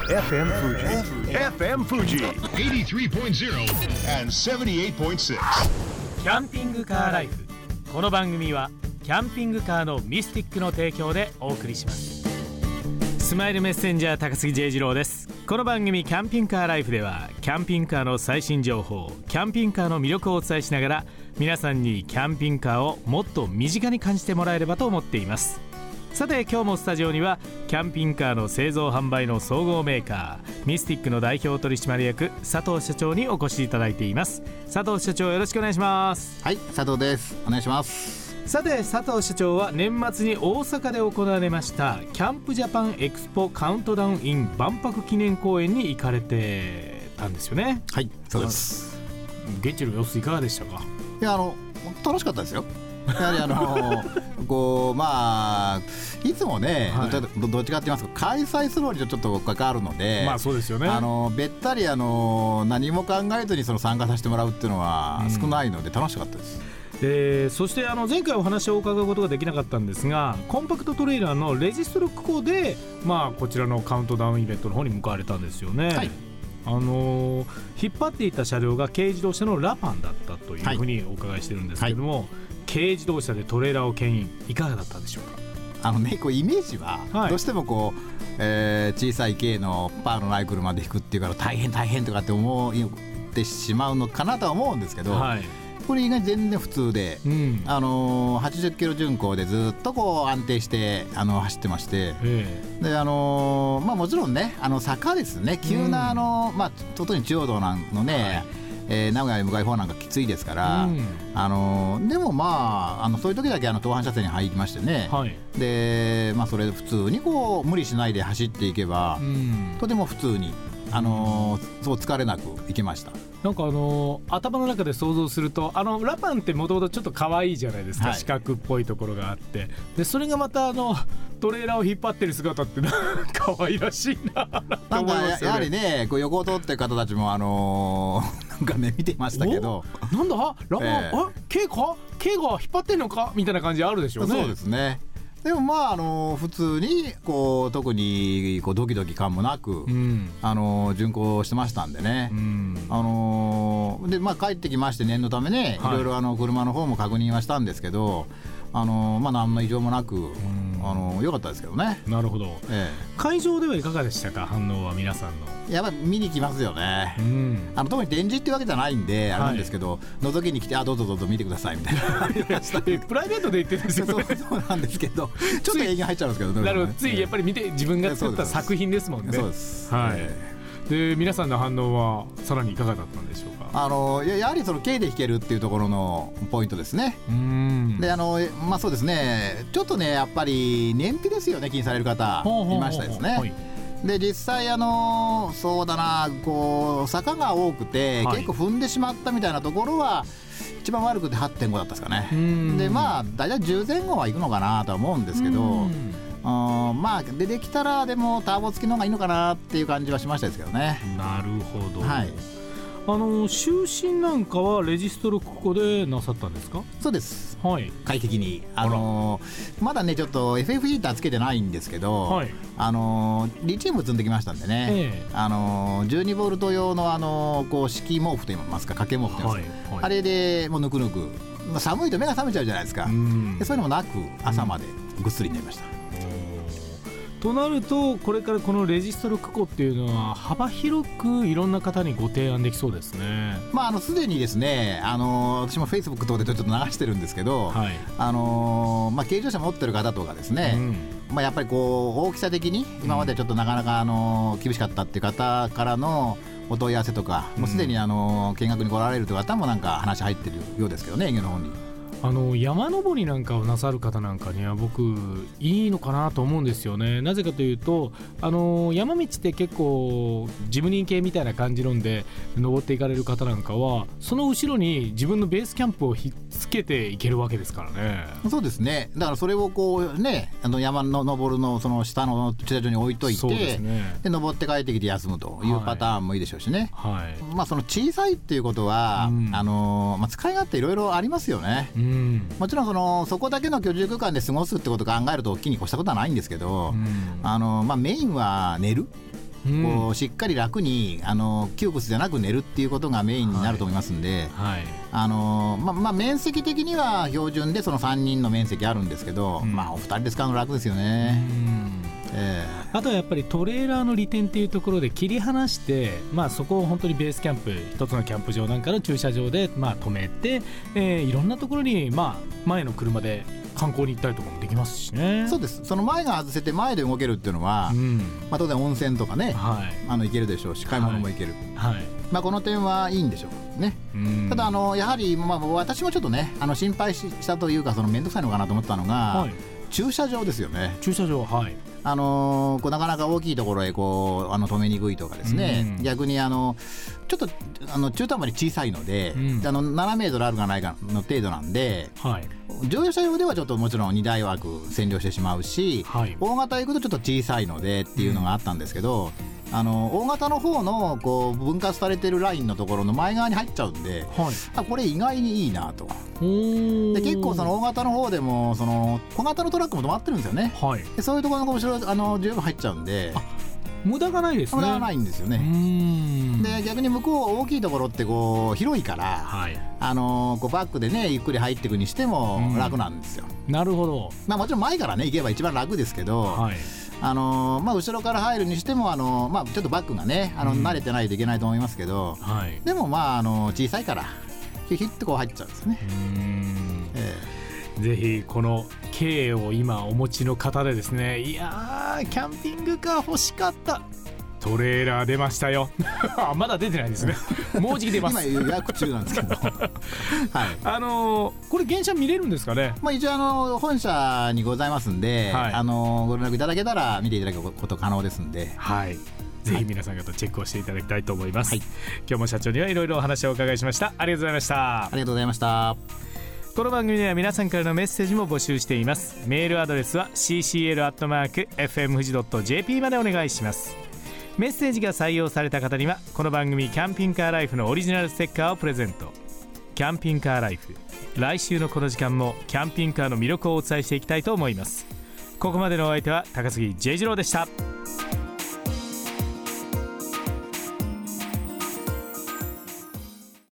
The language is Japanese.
FM Fuji. FM Fuji. 83.0 and 78.6. キャンピングカーライフ。この番組はキャンピングカーのミスティックの提供でお送りします。スマイルメッセンジャー高杉 J 次郎です。この番組キャンピングカーライフではキャンピングカーの最新情報、キャンピングカーの魅力をお伝えしながら皆さんにキャンピングカーをもっと身近に感じてもらえればと思っています。さて今日もスタジオにはキャンピングカーの製造販売の総合メーカーミスティックの代表取締役佐藤社長にお越しいただいています。佐藤社長よろしくお願いします。 はい、佐藤です。お願いします。 さて佐藤社長は年末に大阪で行われましたキャンプジャパンエクスポカウントダウン in 万博記念公演に行かれてたんですよね。 はい、そうです。 現地の様子いかがでしたか？ いや楽しかったですよ。やはりこういつもね、はい、どっちかって言いますか開催するのにちょっと関わるので、 まあそうですよね。 べったり何も考えずに参加させてもらうっていうのは少ないので楽しかったです。 そして前回お話を伺うことができなかったんですがコンパクトトレーラーのレジストロック校で、こちらのカウントダウンイベントの方に向かわれたんですよね。はい、引っ張っていた車両が軽自動車のラパンだったというふうにお伺いしてるんですけども、はい、軽自動車でトレーラーを牽引いかがだったでしょうか？ こうイメージはどうしても小さい軽のパワーのない車で引くっていうから大変とかって思ってしまうのかなとは思うんですけど、はい、これ意外に全然普通で、80キロ巡航でずっと安定して走ってまして、でもちろんね坂ですね急な特に中央道のね、名古屋に向かい方なんかきついですから、でもそういう時だけ東阪車線に入りましてね、はい、でそれで普通に無理しないで走っていけば、とても普通にそう疲れなく行けました。 なんか頭の中で想像するとラパンってもともとちょっと可愛いじゃないですか、はい、四角っぽいところがあってでそれがまたトレーラーを引っ張ってる姿って可愛らしいなと思いますよね。 やはりね横を通ってる方たちもなんかね見てましたけどなんだラパン、軽が引っ張ってんのかみたいな感じあるでしょうね。 そうですね。でも普通に特にドキドキ感もなく、巡航してましたんでね、で帰ってきまして念のためね、はい、いろいろ車の方も確認はしたんですけど何の異常もなく良かったですけどね。 なるほど、会場ではいかがでしたか？反応は皆さんの。 やっぱり見に来ますよね、特に展示っていうわけじゃないんであれなんですけど、覗きに来てどうぞ見てくださいみたいなプライベートで言ってるんですよね。 そうなんですけどちょっと営業入っちゃうんですけど、 なるほど、ついやっぱり見て自分が作った作品ですもんね。 そうです、 はい、で皆さんの反応はさらにいかがだったんでしょうか？ やはり軽で弾けるっていうところのポイントですね。でそうですね、ちょっとねやっぱり燃費ですよね気にされる方いましたですね。はい、で実際そうだな坂が多くて、結構踏んでしまったみたいなところは一番悪くて 8.5 だったですかね。で大体10前後は行くのかなとは思うんですけど、でできたらでもターボ付きの方がいいのかなっていう感じはしましたですけどね。 なるほど、 はい、 就寝なんかはレジストロック庫でなさったんですか？ そうです、 はい、 快適にまだねちょっと FF ヒーターつけてないんですけど、はい、リチウム積んできましたんでね、12ボルト用の敷毛布といいますか掛け毛布といいますか、はいはい、あれでもうぬくぬく、寒いと目が覚めちゃうじゃないですか。でそういうのもなく朝までぐっすり寝ました。 となるとこれからこのレジストロック庫っていうのは幅広くいろんな方にご提案できそうですね。 すでにですね私も Facebook 等でちょっと流してるんですけど、はい、軽自動車持ってる方とかですね、やっぱり大きさ的に今までちょっとなかなか厳しかったっていう方からのお問い合わせとか、もうすでに見学に来られるという方もなんか話入ってるようですけどね、営業の方に。 山登りなんかをなさる方なんかには僕いいのかなと思うんですよね。なぜかというと山道って結構ジムニー系みたいな感じ論で登っていかれる方なんかはその後ろに自分のベースキャンプをひっつけていけるわけですからね。 そうですね。だからそれを山の登るのその下の駐車場に置いといて、で登って帰ってきて休むというパターンもいいでしょうしね、はい、その小さいっていうことは、使い勝手いろいろありますよね。もちろんそこだけの居住空間で過ごすってことを考えると大きに越したことはないんですけど、メインは寝るこうしっかり楽に窮屈じゃなく寝るっていうことがメインになると思いますんで、面積的には標準でその3人の面積あるんですけど、お二人で使うの楽ですよね。 あとはやっぱりトレーラーの利点っていうところで切り離して、そこを本当にベースキャンプ一つのキャンプ場なんかの駐車場で止めて、いろんなところに前の車で観光に行ったりとかもできますしね。 そうです。その前が外せて前で動けるっていうのは、当然温泉とかね、行けるでしょうし、買い物も行ける、この点はいいんでしょうね。ただやはり、私もちょっとね心配したというか、その面倒くさいのかなと思ったのが、駐車場ですよね。 駐車場、 なかなか大きいところへ止めにくいとかですね、逆にちょっと中途半端に小さいので、7メートルあるかないかの程度なんで、乗用車用ではちょっともちろん2台枠占領してしまうし、大型行くとちょっと小さいのでっていうのがあったんですけど、大型の方の分割されてるラインのところの前側に入っちゃうんで、これ意外にいいなと。で結構その大型の方でもその小型のトラックも止まってるんですよね。でそういうところの後ろ十分入っちゃうんで、 無駄がないですね。 無駄がないんですよね。で逆に向こう大きいところって広いから、バックでねゆっくり入っていくにしても楽なんですよ。 なるほど。 もちろん前からね行けば一番楽ですけど、後ろから入るにしてもちょっとバックがね慣れてないといけないと思いますけど、でも小さいからヒュッと入っちゃうんですね。 ぜひこの軽を今お持ちの方でですね、いやキャンピングカー欲しかった、トレーラー出ましたよまだ出てないですねもうじき出ます今予約中なんですけどこれ原車見れるんですかね。 一応本社にございますんで、ご連絡いただけたら見ていただくこと可能ですんで、 ぜひ皆さん方チェックをしていただきたいと思います。今日も社長にはいろいろお話をお伺いしました。ありがとうございました。 ありがとうございました。 この番組では皆さんからのメッセージも募集しています。メールアドレスは ccl@fmfuji.jp までお願いします。メッセージが採用された方にはこの番組キャンピングカーライフのオリジナルステッカーをプレゼント。キャンピングカーライフ、来週のこの時間もキャンピングカーの魅力をお伝えしていきたいと思います。ここまでのお相手は高杉J次郎でした。